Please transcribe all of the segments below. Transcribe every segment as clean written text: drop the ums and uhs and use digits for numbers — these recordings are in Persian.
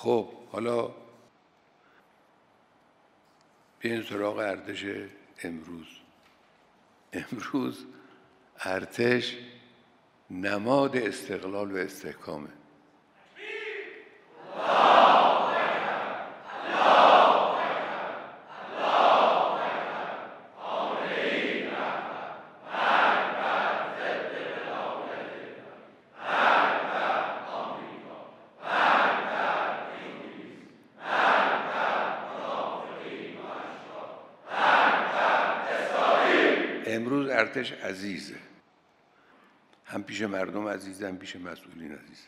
خب حالا بیاین سراغ ارتش امروز. امروز ارتش نماد استقلال و استحکامه. امروز ارتش عزیزه، هم پیش مردم عزیزه، هم پیش مسئولین عزیزه.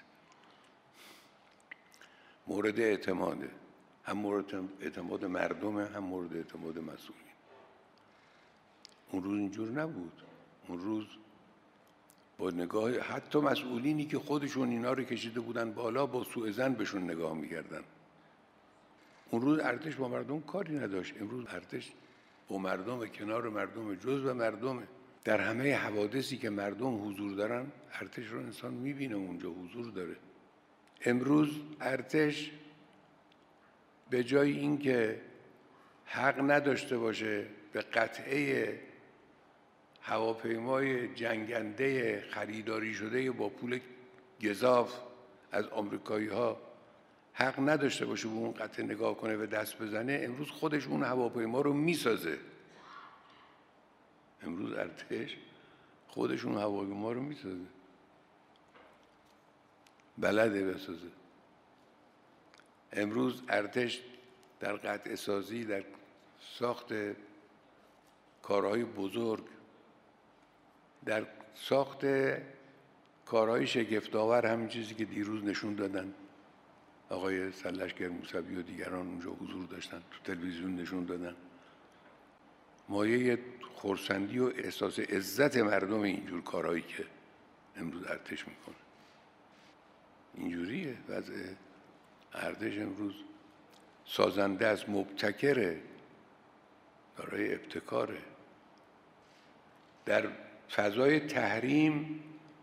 مورد اعتماده، هم مورد اعتماد مردمه، هم مورد اعتماد مسئولین. اون روز اینجور نبود. اون روز با نگاه حتی مسئولینی که خودشون اینا رو کشیده بودن بالا با سوء ظن بهشون نگاه می‌کردن. اون روز ارتش با مردم کاری نداشت. امروز ارتش با مردم، کنار مردم، جزو مردمه. در همه حوادثی که مردم حضور دارن ارتش رو انسان میبینه اونجا حضور داره. امروز ارتش به جای اینکه حق نداشته باشه به قطعه هواپیمای جنگنده خریداری شده با پول گزاف از آمریکایی‌ها حق نداشته باشه به اون قطعه نگاه کنه و دست بزنه، امروز خودش اون هواپیما رو میسازه. امروز ارتش خودش اون هواپیما رو میسازه، بلده بسازه. امروز ارتش در قطعه سازی، در ساخت کارهای بزرگ، در ساخت کارهای شگفت‌آور، همین چیزی که دیروز نشون دادن آقای سرلشکر موسوی و دیگران اونجا حضور داشتن، تو تلویزیون نشون دادن، مایه خرسندی و احساس عزت مردم اینجور کارهایی که امروز ارتش میکنه. اینجوریه وضع ارتش امروز. سازنده است، مبتکره، دارای ابتکاره. در فضای تحریم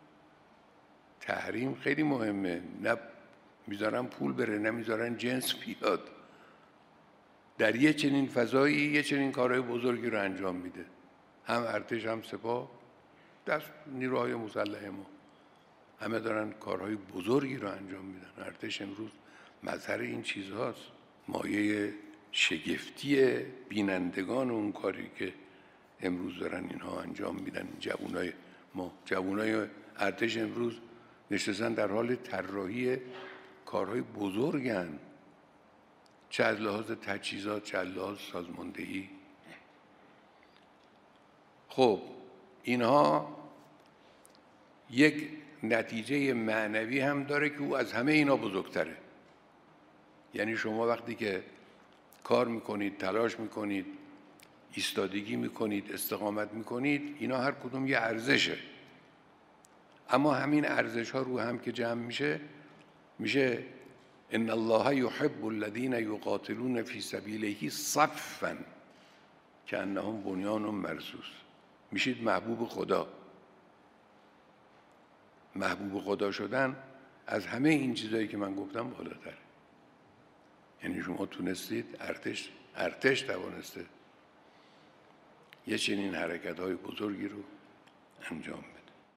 خیلی مهمه، نه میذارن پول بره، نه میذارن جنس بیاد. در یه چنین فضایی یه چنین کارهای بزرگی رو انجام میده، هم ارتش هم سپاه، دست نیروهای مسلح ما، همه دارن کارهای بزرگی رو انجام میدن. ارتش امروز مظهر این چیزهاست، مایه شگفتی بینندگان اون کاری که امروز دارن اینها انجام میدن. جوانای ما، جوانای ارتش امروز نشستن در حال طراحی کارهای بزرگن، چه از لحاظ تجهیزات، چه از لحاظ سازماندهی. خب اینها یک نتیجه معنوی هم داره که او از همه اینا بزرگتره. یعنی شما وقتی که کار میکنید، تلاش میکنید، ایستادگی میکنید، استقامت میکنید، اینا هر کدوم یه ارزشه. اما همین ارزش ها رو هم که جمع میشه ان الله یحب الذین یقاتلون فی سبیله صفا کانهم بنیان مرصوص. میشید محبوب خدا. محبوب خدا شدن از همه این چیزایی که من گفتم بالاتره. یعنی شما تونستید، ارتش توانسته یه چنین حرکت‌های بزرگی رو انجام